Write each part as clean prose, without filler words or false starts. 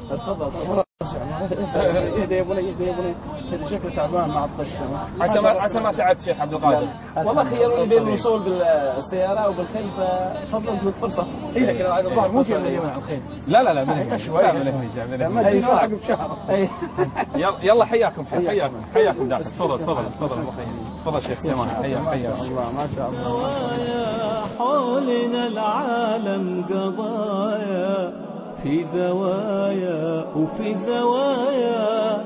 تفضل. يهدي يا بني يهدي يا بني، هذا شكله تعبان مع الطش. عسى ما تعبت شيخ عبد القادر. والله خيروني بين الوصول بالسيارة وبالخيل ففضلت بالفرصة. إيه لكن الظهر مو شيء من اليمين على الخيل. لا من شهر. يلا حياكم شيخ، حياكم داخل. تفضل شيخ سليمان. حياك الله ما شاء الله. حولنا العالم قضايا في زوايا وفي زوايا.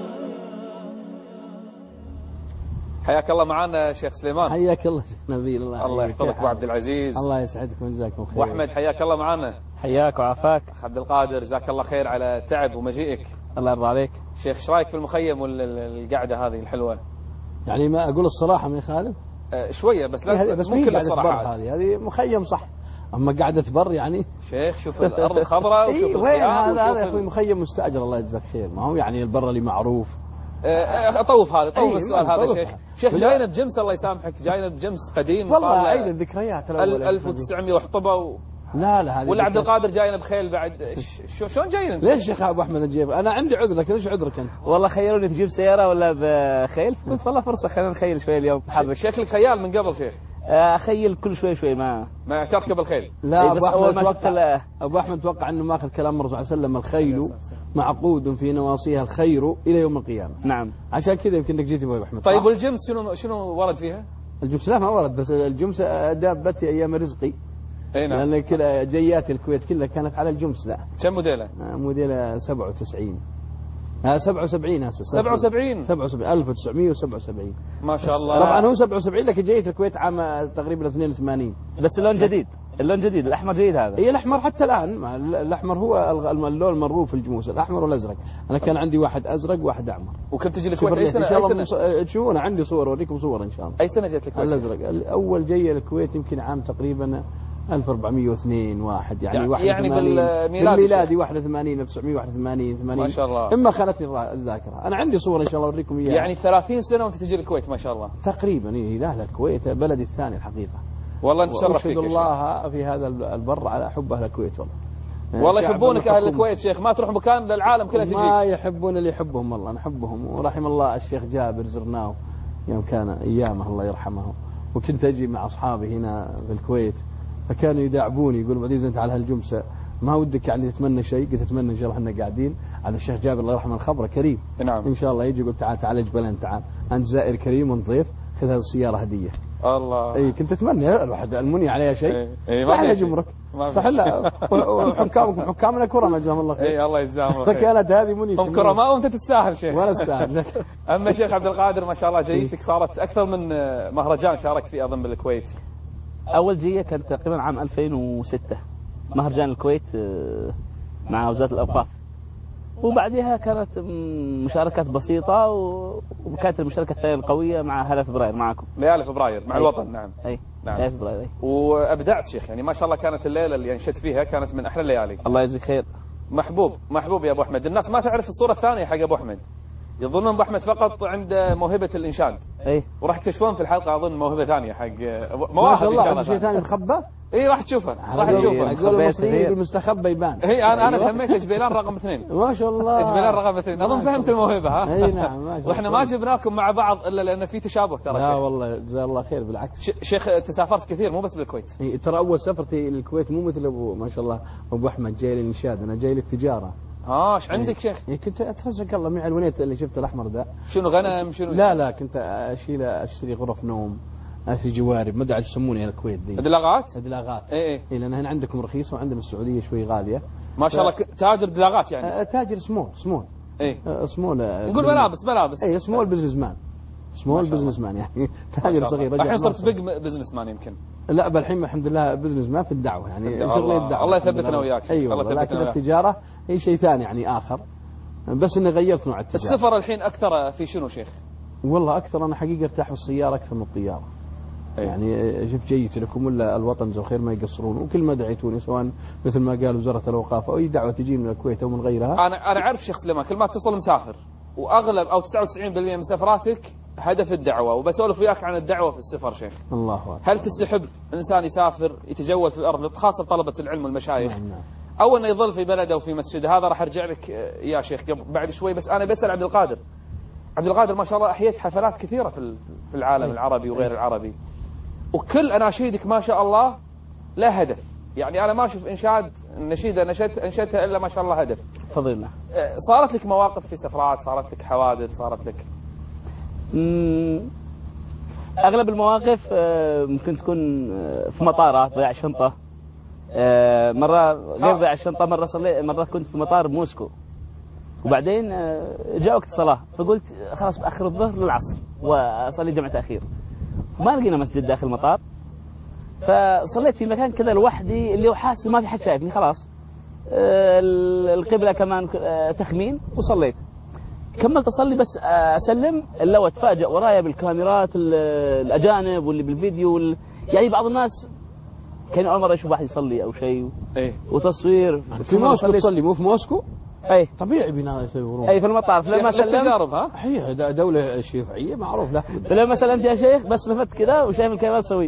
حياك الله معنا شيخ سليمان. حياك الله نبيل. الله يحفظك ابو عبد العزيز. الله يسعدكم وجزاكم خير. واحمد حياك الله معنا. حياك وعافاك. اخ عبد القادر جزاك الله خير على تعب ومجيئك. الله يرضى عليك. شيخ ايش رايك في المخيم والقعده هذه الحلوه؟ يعني ما اقول الصراحه ما يخالف شويه بس لا بس مو كل الصراحه. هذه مخيم صح، اما قعده بر يعني شيخ شوف الارض الخضراء وشوف وين هذا يا اخوي مخيم مستاجر الله يجزاك خير، ما هو يعني البر اللي معروف. طوف السؤال هذا شيخ جاينا بجمس الله يسامحك، جاينا بجمس قديم والله عيد الذكريات 1900 وحطبه لا هذه ولا عبد القادر جاينا بخيل بعد. شلون جاينا؟ ليش يا ابو احمد نجيب؟ انا عندي عذر، لكن ايش عذرك انت؟ والله خيروني تجيب سياره ولا بخيل، قلت والله فرصه خلينا نخيل شوي اليوم. شكلك خيال من قبل شيخ. اخيل كل شوي ما تركب الخيل. لا بس اول ما شفت ابو احمد توقع انه ماخذ كلام الرسول صلى الله عليه وسلم: الخيل معقود في نواصيها الخير الى يوم القيامه. نعم. عشان كذا يمكن انك جيت ابو احمد. طيب والجمس شنو ورد فيها؟ الجمس لا ما ورد، بس الجمس دابتي ايام رزقي. اي نعم. لان كذا جيات الكويت كلها كانت على الجمس. لا كم موديله؟ موديله 97. 77 اسف 77 1977 ما شاء الله. طبعا هو 77 لكن جيت الكويت عام تقريبا 82. بس اللون جديد، اللون جديد الاحمر جيد هذا. اي الاحمر حتى الان، الاحمر هو اللون المرغوب في الجموس، الاحمر والازرق. انا كان عندي واحد ازرق وواحد احمر. وكنت تجي الكويت اي سنه؟ ان شاء الله تشوفون عندي صور اوريكم صور ان شاء الله. اي سنه جيت الكويت؟ الازرق اول جاي الكويت يمكن عام تقريبا 1402 واحد يعني 81 يعني بالميلادي 81 1981 80 ما شاء الله. اما خانتني الذاكره. انا عندي صور ان شاء الله اوريكم اياها. يعني 30 سنه وانت تجي الكويت ما شاء الله تقريبا. إيه لا الكويت بلدي الثاني الحقيقه. والله نتشرف فيك. أشهد الله في هذا البر على حب اهل الكويت. والله يحبونك اهل الكويت شيخ، ما تروح مكان للعالم كله تجي. ما يحبون اللي يحبهم، والله نحبهم. ورحم الله الشيخ جابر زرناه يوم كان ايامه الله يرحمه، وكنت اجي مع اصحابي هنا في الكويت فكانوا يداعبوني يقولوا بعدين انت على هالجمسه ما ودك يعني تتمنى شيء؟ قلت اتمنى ان شاء الله احنا قاعدين على الشيخ جابر الله يرحمه الخبره كريم. نعم. ان شاء الله يجي يقول تعال جبلين، تعال انت زائر كريم ونضيف، خذ هذه السياره هديه. الله. اي كنت اتمنى الواحد المني عليها شيء. اي ما على جمرك صح. لا حكامنا كرم جزاهم الله خير. اي الله يجزاهم خير. فكانت هذه مني هم كرماء وانت تستاهل شيخ. ولا استاهل. اما شيخ عبد القادر ما شاء الله جيتك صارت اكثر من مهرجان شاركت فيه اظن بالكويت. اول جيه كانت تقريبا عام 2006 مهرجان الكويت مع وزاره الاوقاف، وبعدها كانت مشاركات بسيطه وكانت المشاركه الثانيه القويه مع هلا فبراير معكم. ليالي فبراير مع الوطن. نعم. نعم. ليالي فبراير. وابدعت شيخ يعني ما شاء الله، كانت الليله اللي انشدت فيها كانت من احلى الليالي. الله يجزيك خير. محبوب يا ابو احمد. الناس ما تعرف الصوره الثانيه حق ابو احمد، يظنون ابو احمد فقط عنده موهبه الانشاد. وراح تكتشفون في الحلقه اظن موهبه ثانيه حق ما شاء الله. شيء ثاني مخبى. راح تشوفه راح تشوفه. يقول المصريين بالمستخبى يبان. انا سميته جبيلان رقم 2. ما شاء الله. جبيلان رقم 2. اظن فهمت الموهبه ها. اي نعم ما شاء الله. واحنا ما جبناكم مع بعض الا لان في تشابه ترى. لا والله جزاه الله خير بالعكس. شيخ تسافرت كثير مو بس بالكويت. ترى اول سفرتي للكويت مو مثل ابو ما شاء الله ابو احمد جاي للانشاد، انا جاي للتجاره. ايش عندك شيخ؟ كنت اترزق الله معي الونيت اللي شفته الاحمر ذا. شنو غنم شنو؟ لا كنت اشتري غرف نوم، اشتري جوارب، ما ادري ايش يسمونها الكويت دي. دلاغات. اي لان هنا عندكم رخيصه وعندنا بالسعوديه شوي غاليه. ما شاء الله تاجر دلاغات يعني. تاجر سمول. سمول. نقول ملابس. اي سمول بزنس مان. سمول بزنس مان يعني تاجر صغير. الحين صرت بيج بزنس مان يمكن. لا بالحين الحمد لله بزنس مان في الدعوه يعني شغلي الدعوه. الله يثبتنا وياك. ايوه لكن التجاره هي شيء ثاني يعني اخر، بس اني غيرت نوع التجاره. السفر الحين اكثر في شنو شيخ؟ والله اكثر انا حقيقه ارتاح في السياره اكثر من الطياره. يعني شوف جيت لكم ولا الوطن جزاه خير ما يقصرون، وكل ما دعيتوني سواء مثل ما قال وزاره الاوقاف او اي دعوه تجي من الكويت او من غيرها. انا اعرف شيخ سليمان كل ما اتصل مسافر، واغلب او 99% من سفراتك هدف الدعوه، وبسولف وياك عن الدعوه في السفر شيخ. الله أكبر. هل تستحب الانسان يسافر يتجول في الارض خاصه طلبه العلم والمشايخ؟ نعم. أو أنه يظل في بلده وفي مسجده. هذا راح أرجع لك يا شيخ بعد شوي. بس أنا بسأل عبد القادر. عبد القادر ما شاء الله أحييت حفلات كثيرة في العالم العربي وغير العربي، وكل أناشيدك ما شاء الله لا هدف. يعني أنا ما أشوف إنشاد نشيدة أنشدتها إلا ما شاء الله هدف. تفضل الله. صارت لك مواقف في سفرات، صارت لك حوادث، صارت لك أغلب المواقف ممكن تكون في مطارات، ضياع شنطة. مرة غير ضياع الشنطة، مرة كنت في مطار موسكو، وبعدين جاء وقت الصلاة، فقلت خلاص بأخر الظهر للعصر وأصلي جمع تأخير. ما لقينا مسجد داخل المطار، فصليت في مكان كذا لوحدي اللي هو حاسس ما في حد شايفني. خلاص القبلة كمان تخمين، وصليت. كملت أصلي بس أسلم، إلا أتفاجأ ورايا بالكاميرات الأجانب واللي بالفيديو يعني بعض الناس كانوا أول مرة يشوف واحد يصلي أو شيء. وتصوير في موسكو تصلي، مو في موسكو؟ أي طبيعي بنا يصورون. أي في المطار. فلما سلمت تجارب، ها هي دولة شيوعية معروف له. فلما سلمت يا شيخ بس لفت كذا وشايف الكاميرات سوي.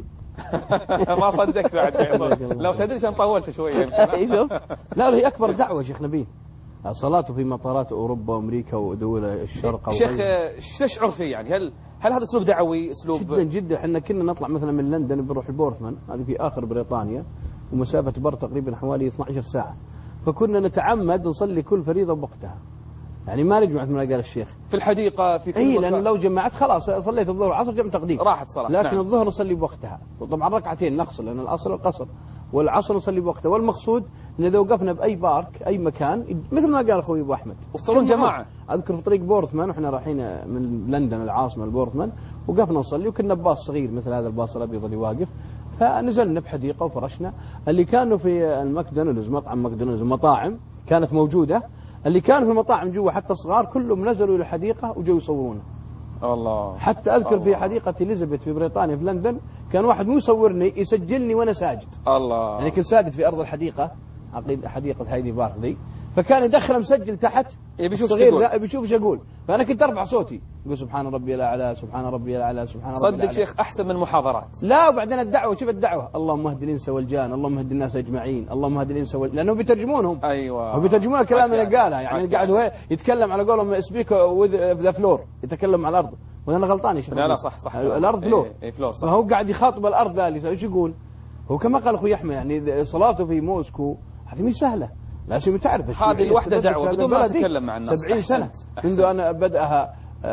ما صدقت بعد. لو تدري عشان طولت شوية. شوف. لا هي أكبر دعوة شيخ نبيل، صلاته في مطارات أوروبا وأمريكا ودول الشرق. شيخ ايش تشعر فيه يعني؟ هل هذا أسلوب دعوي؟ أسلوب جدا جدا. احنا كنا نطلع مثلا من لندن بنروح البورثمان، هذه في آخر بريطانيا، ومسافة بر تقريبا حوالي 12 ساعة، فكنا نتعمد نصلي كل فريضة بوقتها، يعني ما نجمع مثل ما قال الشيخ في الحديقة في كل اي، لأن لو جمعت خلاص صليت الظهر والعصر جمع تقديم راحت صلاة. لكن نعم. الظهر نصلي بوقتها، وطبعا ركعتين نقصر لأن الأصل القصر، والعصر نصلي بوقتها. والمقصود إن إذا وقفنا بأي بارك أي مكان مثل ما قال أخوي أبو أحمد وصلون جماعة. أذكر في طريق بورثمان وإحنا رايحين من لندن العاصمة لبورثمان، وقفنا نصلي، وكنا بباص صغير مثل هذا الباص الأبيض اللي واقف، فنزلنا بحديقة وفرشنا. اللي كانوا في الماكدونالدز، مطعم ماكدونالدز ومطاعم كانت موجودة، اللي كانوا في المطاعم جوا حتى الصغار كلهم نزلوا إلى الحديقة وجوا يصورونه. الله. حتى أذكر في حديقة إليزابيث في بريطانيا في لندن كان واحد مو يصورني، يسجلني وأنا ساجد. الله. يعني كنت ساجد في أرض الحديقة، حديقة هايدي بارك ذي، فكان يدخل مسجل تحت الصغير ذا بيشوف ايش اقول، فأنا كنت أرفع صوتي يقول سبحان ربي الأعلى سبحان ربي الأعلى سبحان ربي الأعلى. صدق شيخ أحسن من محاضرات. لا وبعدين الدعوة، شوف الدعوة، اللهم اهد الإنس والجان، اللهم اهد الناس أجمعين، اللهم اهد الإنس لأنه بيترجمونهم. أيوة. وبيترجمون الكلام اللي قاله، يعني قاعد هو يتكلم على قولهم سبيك وذ ذا فلور، يتكلم على الأرض، وأنا غلطان يا شيخ. لا صح. الأرض فلور. فلور صح. فهو قاعد يخاطب الأرض ذلك، ايش يقول؟ هو كما قال أخوي أحمد، يعني صلاته في موسكو هذه مش سهلة، لازم تعرف هذه الوحدة دعوة بدون ما تتكلم مع الناس. 70 سنة منذ أن بدأها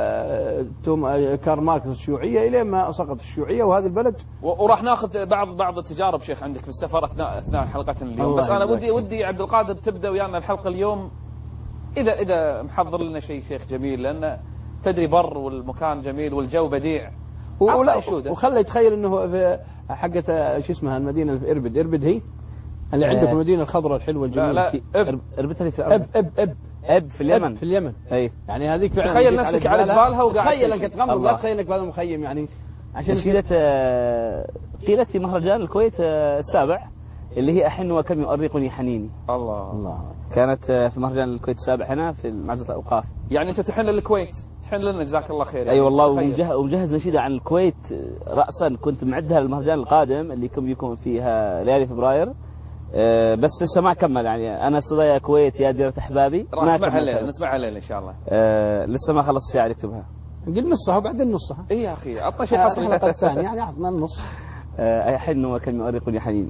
كارل ماركس الشيوعية إلى ما سقط الشيوعية وهذا البلد. وراح ناخذ بعض التجارب شيخ عندك في السفر أثناء حلقتنا اليوم. بس أنا ودي عبد القادر تبدأ ويانا الحلقة اليوم إذا محضر لنا شيء شيخ جميل، لأن تدري بر والمكان جميل والجو بديع. وخلى يتخيل انه في حقة شو اسمها المدينة في إربد هي اللي عندكم المدينة الخضراء الحلوة الجميلة. لا إربد في الأرض. أب في اليمن. في اليمن. أي يعني هذيك فعلا. تخيل نفسك على جبالها وقاعد تخيل انك تغمض، لا تخيل انك بهذا المخيم يعني. عشان قيلت في مهرجان الكويت السابع اللي هي أحن وكم يؤرقني حنيني. الله. كانت في مهرجان الكويت السابع هنا في معزة الأوقاف. يعني أنت تحن للكويت، تحن لنا جزاك الله خير. أي والله. ومجهز نشيدة عن الكويت رأسا، كنت معدها للمهرجان القادم اللي بيكون فيها ليالي فبراير، بس لسه ما كمل. يعني أنا صدى يا كويت يا ديرة أحبابي، نسمعها الليلة إن شاء الله. لسه ما خلص شاعر يكتبها. قل نصها وبعدين نصها. إيه يا أخي عطنا شيء حصري. الحلقة الثانية يعني عطنا النص. أحن وكم يؤرقني حنيني.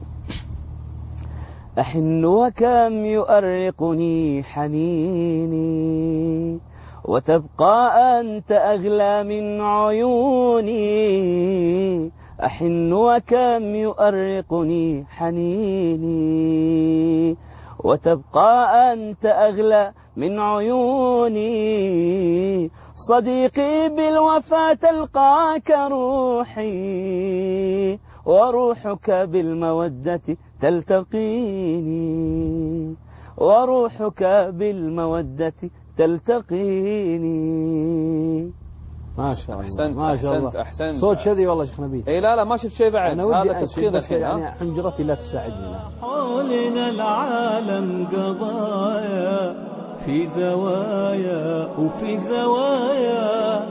أحن وكم يؤرقني حنيني، وتبقى أنت أغلى من عيوني. أحن وكم يؤرقني حنيني، وتبقى أنت أغلى من عيوني. صديقي بالوفاة تلقاك روحي، وروحك بالمودة تلتقيني، وروحك بالمودة تلتقيني. ما شاء الله. أحسنت. صوت شذي والله شيخ نبيل. اي لا ما شفت شيء بعد. أنا ودي هذا تسخين يعني حنجرتي لا تساعدني. حولنا العالم قضايا في زوايا وفي زوايا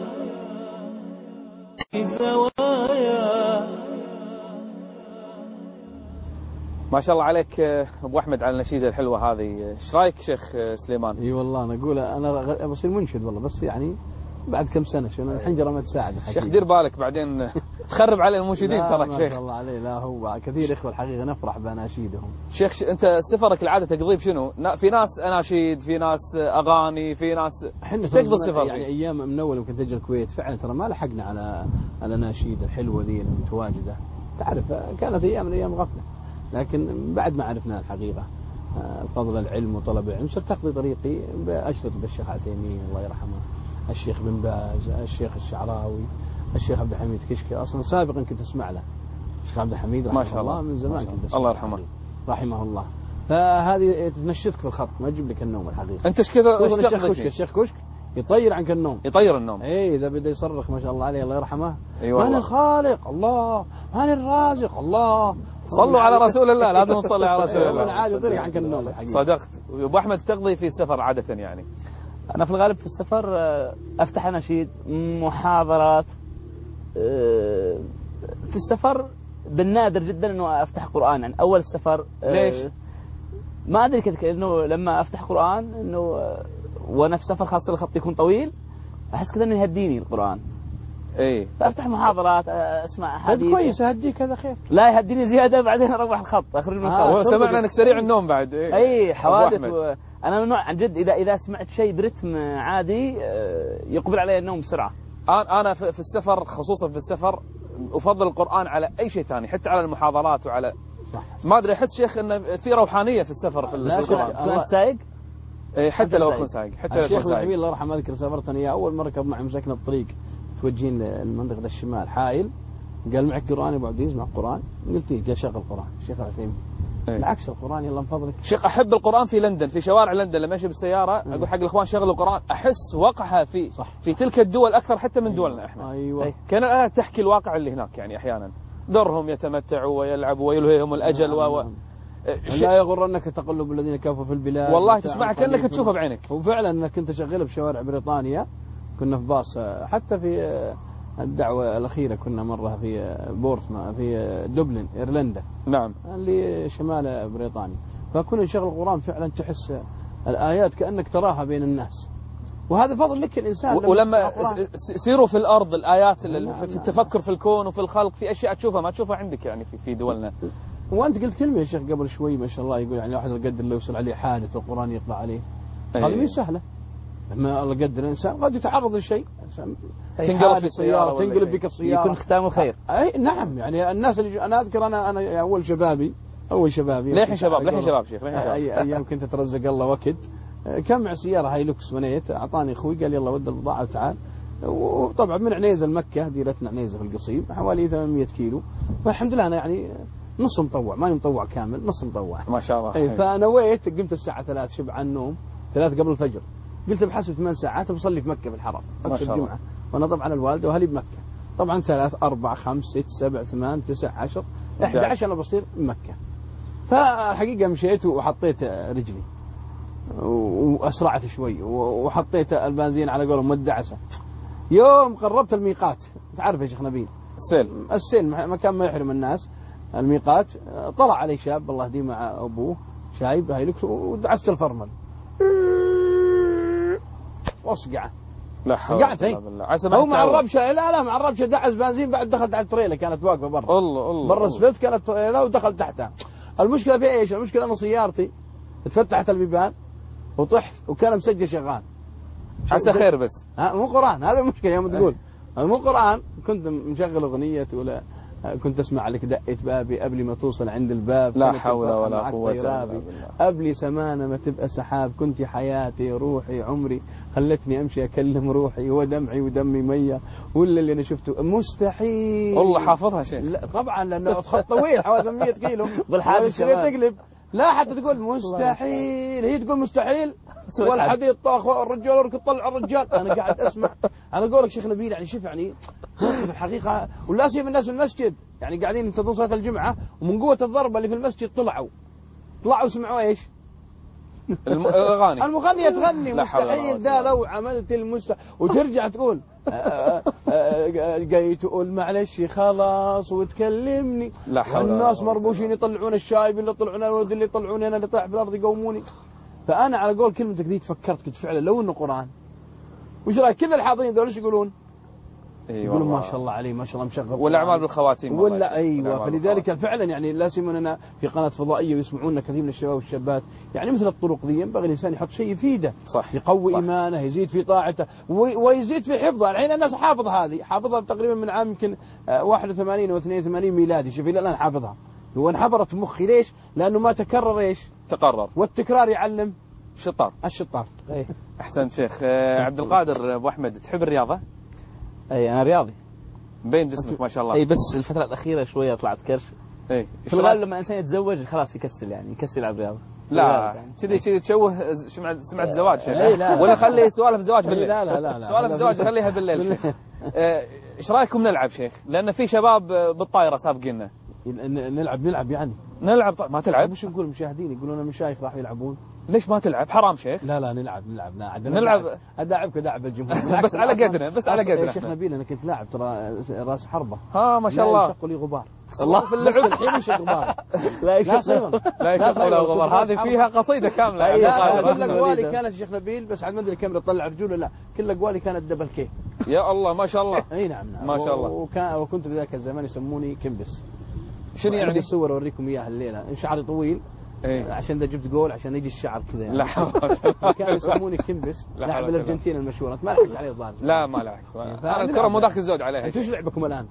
في زوايا. ما شاء الله عليك ابو احمد على النشيده الحلوه هذه. ايش رايك شيخ سليمان؟ اي والله انا اقول انا بصير منشد والله، بس يعني بعد كم سنه شو الحنجره ما تساعد. شيخ دير بالك بعدين تخرب على المنشدين ترى ما شيخ. شاء الله عليه. لا هو كثير اخوه الحقيقه نفرح باناشيدهم. شيخ انت سفرك العاده تقضيه بشنو؟ في ناس اناشيد، في ناس اغاني، في ناس احنا تقضي السفر يعني ايام من اول يمكن تجي الكويت فعلا ترى ما لحقنا على الاناشيد الحلوه ذي المتواجده. تعرف كانت ايام من ايام غفله، لكن بعد ما عرفنا الحقيقه فضل العلم وطلب العلم صرت اقضي طريقي باشرطه الشيخ عثيمين الله يرحمه، الشيخ بن باز، الشيخ الشعراوي، الشيخ عبد الحميد كشكي. اصلا سابقا كنت اسمع له الشيخ عبد الحميد رحمه ما شاء الله من زمان كنت اسمع الله يرحمه رحمه الله. فهذه تنشطك في الخط، ما تجيب لك النوم الحقيقه. انت ايش كذا ايش الشيخ تقضي كشك الشيخ كشك يطير عنك النوم، يطير النوم. اي اذا بدا يصرخ ما شاء الله عليه الله يرحمه، أيوة من الخالق الله، من الرازق الله. صلوا على رسول الله، لازم نصلي على رسول الله. عادي يطير عنك النوم الحقيقه. صدقت. ابو احمد تقضي في السفر عاده يعني؟ أنا في الغالب في السفر أفتح أناشيد، محاضرات. في السفر بالنادر جدا أنه أفتح قرآن. يعني أول السفر ليش؟ ما أدري كذا، إنه لما أفتح قرآن إنه وأنا في سفر خاصة الخط يكون طويل أحس كذا إنه يهديني القرآن. اي فأفتح محاضرات، أسمع أحاديث. كويس أهديك هذا خير. لا يهديني زيادة بعدين أروح الخط أخرج من الخط. سمعنا أنك سريع النوم بعد. أي حوادث. أنا من نوع عن جد إذا سمعت شيء برتم عادي يقبل علي النوم بسرعة. أنا في السفر خصوصا في السفر أفضل القرآن على أي شيء ثاني، حتى على المحاضرات وعلى ما أدري. أحس شيخ أن في روحانية في السفر في القرآن. أنت سايق؟ حتى لو أكون سايق. حتى لو الشيخ الحبيب الله يرحمه أذكر سافرت أنا إياه أول مرة ركب معي مسكنا الطريق توجهين لمنطقة الشمال حائل، قال معك قرآن يا أبو عبد العزيز؟ مع القرآن؟ قلت إيه؟ قال شغل قرآن. الشيخ العثيمين بالعكس القرآن يلا من فضلك. شيخ أحب القرآن في لندن، في شوارع لندن لما أمشي بالسيارة أقول حق الإخوان شغلوا القرآن، أحس وقعها في تلك الدول أكثر حتى من دولنا إحنا. أيوة. كان الآيات تحكي الواقع اللي هناك يعني أحيانا. ذرهم يتمتعوا ويلعبوا ويلهيهم الأجل لا يغرنك تقلب الذين كفروا في البلاد. والله تسمع كأنك تشوفه بعينك. وفعلا أنك كنت شغال بشوارع بريطانيا، كنا في باص حتى في الدعوة الأخيرة كنا مرة في بورسما في دوبلن إيرلندا. نعم. اللي شمال بريطانيا. فكنا نشغل القرآن فعلا تحس الآيات كأنك تراها بين الناس، وهذا فضل لك الإنسان. ولما سيروا في الأرض الآيات في التفكر في الكون وفي الخلق، في أشياء تشوفها ما تشوفها عندك يعني في دولنا. وأنت قلت كلمة يا شيخ قبل شوي ما شاء الله، يقول يعني واحد القدر لو يصل عليه حادث القرآن يقرأ عليه. هذا مش سهلة. لما الله قدر الإنسان قد يتعرض لشيء، تنقلب في السيارة، تنقلب بك السيارة، يكون ختامه خير. أي نعم. يعني الناس اللي أنا أذكر أنا أول شبابي ليحين شباب شيخ أيام كنت أترزق الله وكد، كان مع سيارة هاي لوكس منيت، أعطاني أخوي قال يلا ود البضاعة وتعال. وطبعا من عنيزة المكة ديرتنا عنيزة في القصيم حوالي 800 كيلو، والحمد لله أنا يعني نص مطوع، ما مطوع كامل، نص مطوع ما شاء الله. فنويت قمت الساعة 3 شبع النوم 3 قبل الفجر، قلت بحسب 8 ساعات بصلي في مكة في الحرم أكثر الجمعة، وأنا طبعا الوالدة وأهلي بمكة طبعا 3 4 5 6 7 8 9 10 11 أنا بصير مكة. فالحقيقة مشيت وحطيت رجلي وأسرعت شوي وحطيت البنزين على قولهم مدعسة. يوم قربت الميقات، تعرف يا شيخ نبيل السيل مكان ما يحرم الناس الميقات، طلع علي شاب الله يهديه مع أبوه شايب هاي لكس ودعست الفرمل وصقعه. لا حول ولا قوة إلا بالله. هو مع الربشة لا مع الربشة دعس بنزين، بعد دخلت على التريلة كانت واقفة برا الله برا السفلت كانت تريلة ودخل تحتها. المشكلة في ايش؟ المشكلة أن سيارتي اتفتحت البيبان وطحت وكان مسجل شغال. حسا خير بس مو قرآن، هذا المشكلة يوم تقول مو قرآن. كنت مشغل أغنية ولا كنت أسمع لك دقة بابي قبل ما توصل عند الباب. لا حول ولا قوة إلا بالله. قبل سمانة ما تبقى سحاب، كنت حياتي روحي عمري، خلتني أمشي أكلم روحي ودمعي ودمي مية، ولا اللي أنا شفته مستحيل. والله حافظها شيخ. لا طبعا لأنه خط طويل حوالي 800 كيلو والحادث تقلب. لا حتى تقول مستحيل، هي تقول مستحيل والحديد طاخ الرجال ورك طلع الرجال. انا قاعد اسمع انا اقول لك شيخ نبيل يعني شوف يعني في الحقيقه، ولا سيب الناس في المسجد يعني قاعدين ينتظرون صلاه الجمعه، ومن قوه الضربه اللي في المسجد طلعوا سمعوا ايش؟ الأغاني المغنية تغني لا حول ولا قوة مستحيل ده لو عملت وترجع تقول جاي تقول معلش خلاص وتكلمني. لا حول ولا قوة. والناس مربوشين يطلعون الشايب اللي يطلعون الولد اللي يطلعوني أنا اللي طايح بالأرض يقوموني. فأنا على قول كلمتك ذي فكرت قلت فعلا لو إنه قرآن وش رأيك كل الحاضرين ذول ايش يقولون؟ يقولون ما شاء الله عليه ما شاء الله مشغل والأعمال بالخواتيم ولا أيوة. فلذلك فعلا يعني لا سيما في قناة فضائية ويسمعونا كثير من الشباب والشابات يعني مثل الطرق ذي ينبغي الإنسان يحط شيء يفيده صح يقوي صح. إيمانه يزيد في طاعته ويزيد في حفظه. الحين الناس حافظة هذه حافظها تقريبا من عام يمكن 81 أو 82 ميلادي. شوف إلى الآن حافظها وانحبرت في مخي. ليش؟ لأنه ما تكرر إيش؟ تقرر. والتكرار يعلم الشطار. أحسن شيخ. عبد القادر أبو أحمد تحب الرياضة؟ أي أنا رياضي. بين جسمك ما شاء الله. أي بس الفترة الأخيرة شوية طلعت كرش. أي في الغالب لما الإنسان يتزوج خلاص يكسل يعني يكسل يلعب رياضة. لا كذي تشوه سمعت الزواج شيخ. ولا خلي سوالف الزواج بالليل. لا سوالف الزواج خليها بالليل شيخ. ايش رايكم نلعب شيخ؟ لأن في شباب بالطايرة سابقيننا. نلعب يعني نلعب. ما تلعب؟ وش نقول المشاهدين يقولون المشايخ راح يلعبون. ليش ما تلعب؟ حرام شيخ. لا نلعب اداعبك اداعب الجمهور بس على قدرنا يا شيخ نبيل انا كنت لاعب ترى راس حربه. ما شاء الله. لا يشق لي غبار الله في اللعب الحين يشق غبار. لا يشق ولا غبار. هذه فيها قصيدة كاملة. لا كل اقوالي كانت شيخ نبيل بس عاد ما ادري كم تطلع رجوله. لا كل اقوالي كانت دبل كي. يا الله ما شاء الله. اي نعم ما شاء الله. وكنت في ذاك الزمان يسموني كمبس. شنو يعني؟ الصور اوريكم اياها الليله. شعري طويل عشان اذا جبت جول عشان يجي الشعر كذا يعني. لا حول. كانوا يسموني كمبس. لاعب الارجنتين المشهور. انت ما لحقت عليه الظاهر. لا ما لحقت. الكره مو ذاك الزود عليها. انتوا ايش لعبكم الان؟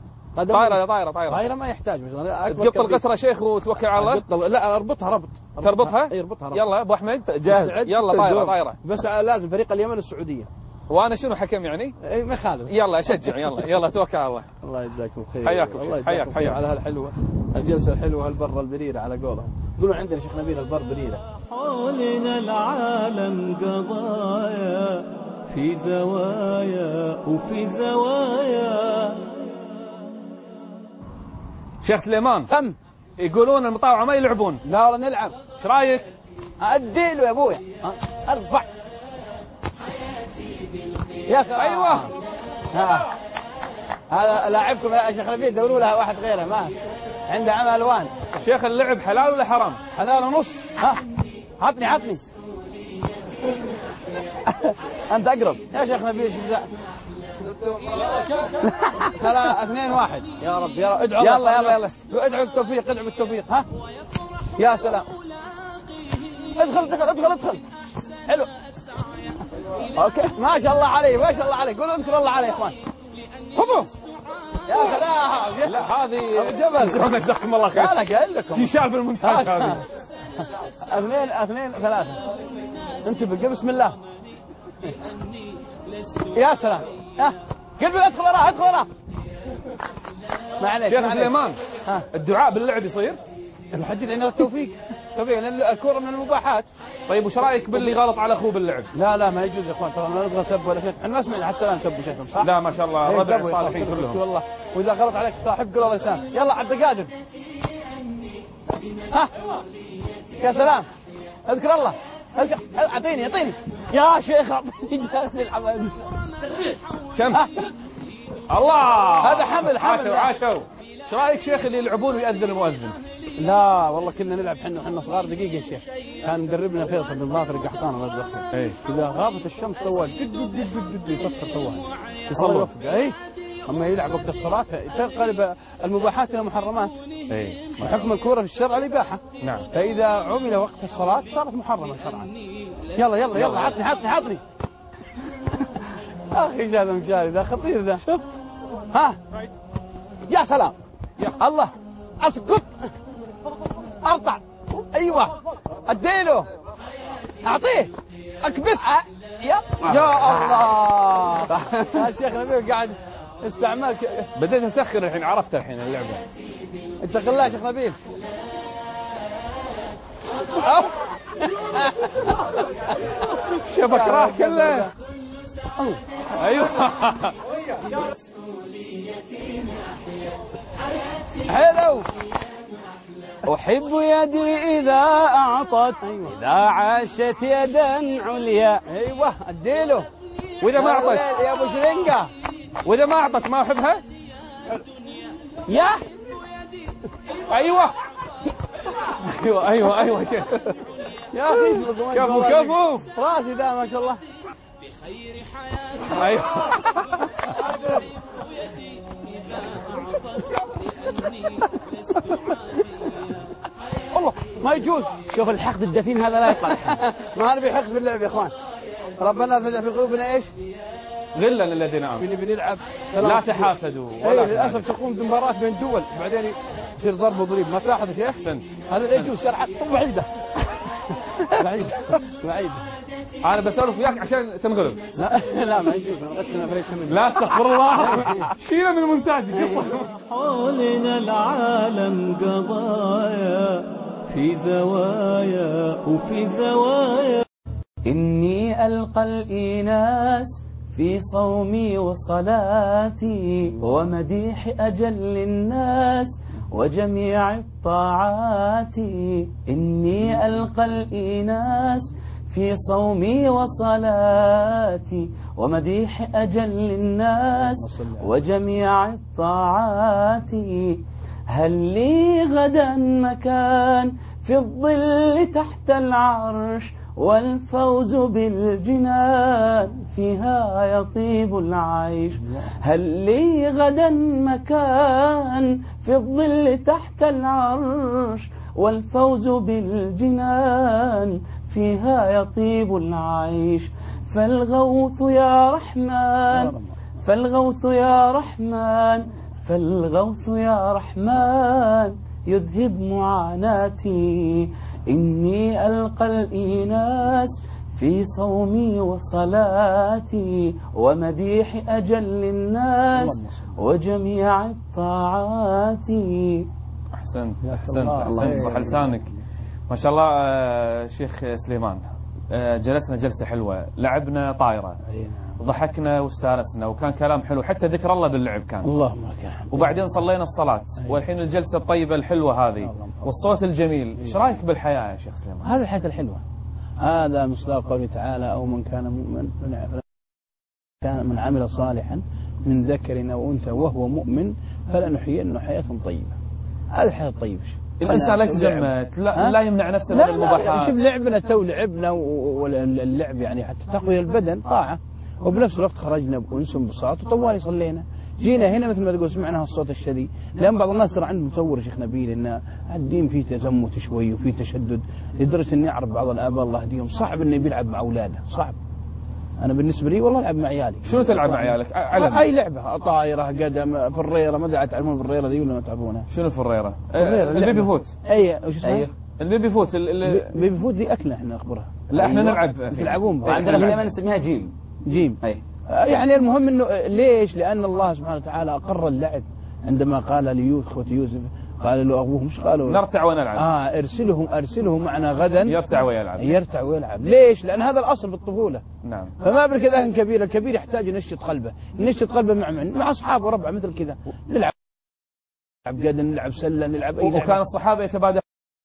طايره ما يحتاج تقط القطره شيخ وتوكل على الله. لا اربطها ربط. تربطها؟ اي اربطها ربط. يلا ابو احمد جاهز. يلا طايره بس لازم فريق اليمن السعوديه. وانا شنو حكم يعني؟ اي ما يخالف. يلا اشجع. يلا توكل على الله. الله يجزاكم خير. حياكم حياك على هالحلوه الجلسه الحلوه هالبره البريره على قولهم. يقولون عندنا شيخ نبيل البر بريره. حولنا العالم قضايا في زوايا وفي زوايا. شيخ سليمان يقولون المطاوعة ما يلعبون. لا والله نلعب. ايش رايك؟ اديله يا ابويا. ارفع يا سلام. ايوه هذا لاعبكم يا شيخ نبيل. دوروا لها واحد غيره ما عنده عمى الوان. شيخ اللعب حلال ولا حرام؟ حلال ونص. عطني انت اقرب يا شيخ نبيل. شوف ذا 2-1. يا رب ادعوا. يلا ادعوا بالتوفيق. يا سلام. ادخل حلو. اوكي ما شاء الله عليه قولوا اذكروا الله عليه يا اخوان. هبوا يا سلام. لا هذه ابو جبل جزاكم الله خير. انا قايل لكم تنشال بالمونتاج هذه. 2-3 انتبه بسم الله. يا سلام. قلبي ادخل وراه. معليش شيخ سليمان الدعاء باللعب يصير؟ المحدد عندنا التوفيق لان الكره من المباحات. طيب وش رايك باللي غلط على اخوه باللعب؟ لا ما يجوز يا اخوان. ترى ما نبغى سب ولا شيء. احنا ما سمعنا حتى الان سبوا شيخهم صح؟ لا ما شاء الله ربع صالحين كلهم والله. واذا غلط عليك صاحب قول الله لسان. يلا عبد القادر. يا سلام. اذكر الله. اعطيني يا شيخ. اعطيني جالس العمل. شمس. الله هذا حمل. عاشوا. ايش رايك شيخ اللي يلعبون ويأذن المؤذن؟ لا والله كنا نلعب حنا صغار. دقيقه يا شيخ كان مدربنا فيصل بن ظافر القحطان الله يجزاه. اذا غابت الشمس طوال يصفر طوال يصلي. اي اما يلعب وقت الصلاه تنقلب المباحات الى محرمات. وحكم الكوره في الشرع الاباحه. نعم. فاذا عمل وقت الصلاه صارت محرمه شرعا. يلا عطني. اخي هذا مشاري ذا خطير ذا. شفت يا سلام. يا الله. اسقط ارطع. ايوه اديله اعطيه اكبس. يا الله. يا شيخ نبيل قاعد استعمال بديت اسخر الحين. عرفت الحين اللعبه. انت خلاها شيخ نبيل. شبك راح كله. ايوه حلو. أحب يدي إذا أعطت إذا عاشت يدا عليا. ايوه اديله. وإذا ما أعطت يا ابو شرنقه. وإذا ما أعطت ما أحبها. يا أيوة أيوة شيخ. يا اخي كفو راسي ذا ما شاء الله. أيوة. الله ما يجوز. شوف الحقد الدفين هذا لا يقال. ما نبي حقد في اللعب يا اخوان. ربنا فتح في قلوبنا ايش؟ غلا للذين آمنوا. بنلعب لا تحاسدوا ولا للاسف تقوم بمباراه بين دول بعدين يصير ضرب وضريب. ما تلاحظ يا شيخ؟ أحسنت. هذا لا يجوز شرعا. بعيده بعيده. أنا بسولف وياك عشان تنغلب. لا ما يجوز. غشنا فليس من. لا استغفر الله. شيله من المونتاج. حولنا العالم قضايا في زوايا وفي زوايا. إني ألقى الإناس في صومي وصلاتي ومديح أجل الناس وجميع الطاعات. إني ألقى الإناس في صومي وصلاتي ومديح أجل الناس وجميع الطاعات. هل لي غدا مكان في الظل تحت العرش والفوز بالجنان فيها يطيب العيش. هل لي غدا مكان في الظل تحت العرش والفوز بالجنان فيها يطيب العيش. فالغوث يا رحمن فالغوث يا رحمن فالغوث يا رحمن يذهب معاناتي. إني ألقى الإناس في صومي وصلاتي ومديح أجل الناس وجميع الطاعات. أحسنت صح لسانك ما شاء الله. شيخ سليمان جلسنا جلسة حلوة، لعبنا طايرة، ضحكنا واستانسنا وكان كلام حلو، حتى ذكر الله باللعب كان. اللهم لك الحمد. وبعدين صلينا الصلاة والحين الجلسة الطيبة الحلوة هذه والصوت الجميل. ايش رايك بالحياة يا شيخ سليمان؟ هذه الحياة الحلوة. هذا مصداق قوله تعالى أو من كان مؤمن من عمل صالحا من ذكر أو أنثى وهو مؤمن فلنحيينه حياة طيبة. هذه الحياة الطيبة. الإنسان لا يتزمت لا يمنع نفسه من المباحات. شوف لعبنا تو لعبنا واللعب يعني حتى تقوية البدن طاعة، وبنفس الوقت خرجنا بأنس وانبساط وطوالي صلينا. جينا هنا مثل ما تقول سمعنا الصوت الشديد، لأن بعض الناس صار عنده متصور شيخ نبيل إن الدين فيه تزمت شوي وفيه تشدد، لدرجة إني أعرف بعض الآباء الله يهديهم صعب إنه بيلعب مع أولاده، صعب. أنا بالنسبة لي والله ألعب مع عيالي. شنو تلعب مع عيالك؟ علم. أي لعبة، طائرة، قدم، فريرة، ما أدري تعلمون الفريرة ذي ولا ما تعرفونها؟ شنو الفريرة؟ البيبي فوت. أي وش اسمها؟ البيبي فوت. البيبي فوت ذي أكلة إحنا نخبرها. لا إحنا نلعب. يلعبون. وعندنا في اليمن نسميها جيم. أي. يعني المهم انه ليش؟ لان الله سبحانه وتعالى اقر اللعب عندما قال ليوسف يوسف قال له ابوه مش قالوا نرتع ونلعب. ارسله معنا غدا يرتع ويلعب. ليش؟ لان هذا الاصل بالطفوله. نعم. فما بالك اذا كان كبير، الكبير يحتاج ينشط قلبه، ينشط قلبه مع اصحابه وربعه مثل كذا، نلعب قدم، نلعب سله، نلعب اي لعبه. وكان الصحابه يتبادلون.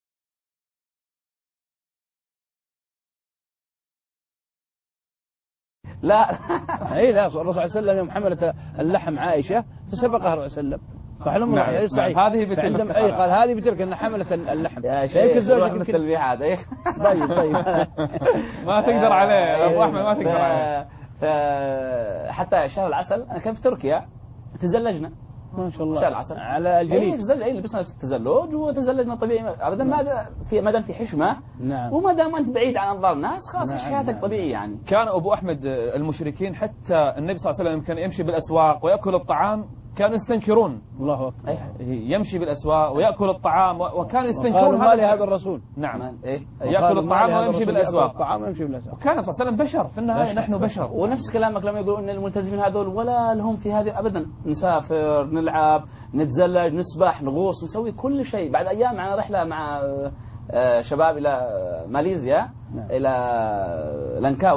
لا اي لا، الرسول صلى الله عليه وسلم يوم حملت اللحم عائشه فسبقها الرسول صلى الله عليه وسلم. صحيح نعم. صحيح. هذه بتلك. عندما اي قال هذه بتلك ان حملت اللحم. يا شيخ زوجك التلويحات. طيب ما تقدر عليه ابو احمد، ما تقدر عليه. حتى شهر العسل انا كان في تركيا تزلجنا ما شاء الله شهر العسل على الجليد. لبسنا التزلج وتزلجنا طبيعي ابدا. ما دام في حشمه. نعم. وما دام انت بعيد عن انظار الناس خلاص عيش حياتك طبيعي يعني. كان ابو احمد المشركين حتى النبي صلى الله عليه وسلم كان يمشي بالاسواق وياكل الطعام كانوا يستنكرون. الله اكبر. يمشي بالاسواق وياكل الطعام وكانوا يستنكرون هذا الرسول. نعم. ياكل الطعام ويمشي بالاسواق. وكان صلى الله عليه وسلم بشر في النهايه، نحن بشر. ونفس كلامك لما يقولون ان الملتزمين هذول ولا لهم في هذه ابدا، نسافر، نلعب، نتزلج، نسبح، نغوص، نسوي كل شيء. بعد ايام معنا رحله مع شباب الى ماليزيا. نعم. الى لانكاوي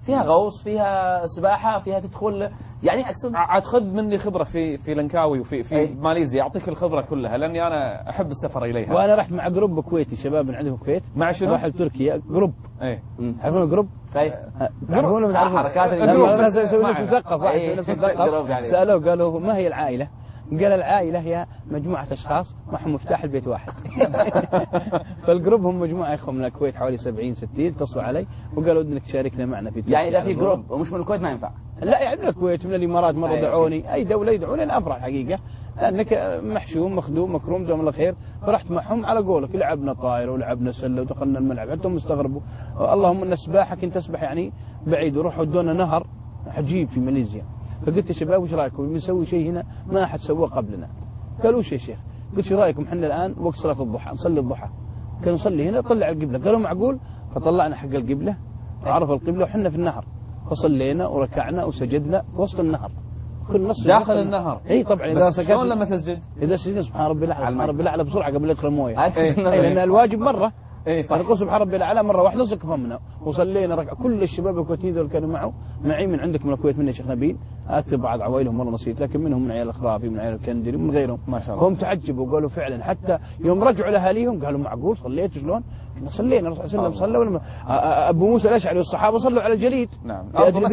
فيها غوص، فيها سباحة، فيها تدخل، يعني أقصد عاد خذ مني خبرة في لنكاوي وفي ماليزيا، أعطيك الخبرة كلها لأني أنا أحب السفر إليها. وأنا رحت مع جروب كويتي، شباب من عندهم الكويت، مع شنو؟ راح لتركيا جروب. إيه تعرفون الجروب؟ تعرفون حركات الجروب الناس يسوون نفس مثقف، واحد يسوي نفس مثقف. يعني. سألوه قالوا ما هي العائلة؟ قال العائلة هي مجموعة أشخاص معهم مفتاح البيت واحد. فالجروب هم مجموعة إخوة من الكويت حوالي 70-60 اتصلوا علي وقالوا ودنك تشاركنا معنا في يعني إذا في جروب ومش من الكويت ما ينفع؟ لا يعني من الكويت من الإمارات مرة دعوني، أي دولة يدعوني أنا أفرح حقيقة، لأنك محشوم مخدوم مكروم دوم الله خير. فرحت معهم على قولك، لعبنا طايرة ولعبنا سلة ودخلنا الملعب، حتى هم استغربوا. اللهم إن السباحة كنت أسبح يعني بعيد، وروح ودونا نهر عجيب في ماليزيا. فقلت يا شباب وش رايكم بنسوي شيء هنا ما أحد سواه قبلنا؟ قالوا وش يا شيخ؟ قلت ايش رايكم احنا الان وقت صلاه الضحى نصلي الضحى، كان نصلي هنا طلع القبله، قالوا معقول؟ فطلعنا حق القبله عرف القبله وحنا في النهر، فصلينا وركعنا وسجدنا في وسط النهر، كل نص داخل النهر. اي طبعا اذا سجدت شلون لما تسجد؟ اذا سجدت سبحان ربي الاعلى، سبحان ربي الاعلى بسرعه قبل لا يدخل المويه. أي لان الواجب مره. اي صح. نقول سبحان ربي الاعلى مره واحده نصك فمنا وصلينا ركعه. كل الشباب الكويتيين ذول كانوا معي من عندك من الكويت، من يا شيخ نبيل اذكر بعض عوائلهم والله نسيت، لكن منهم من عيال الخرافي من عيال الكندري ومن غيرهم ما شاء الله. هم تعجبوا وقالوا فعلا، حتى يوم رجعوا لاهاليهم قالوا معقول صليت شلون؟ صلينا الرسول صلى الله عليه وسلم صلى، ولما ابو موسى الاشعري والصحابه صلوا على الجليد. نعم.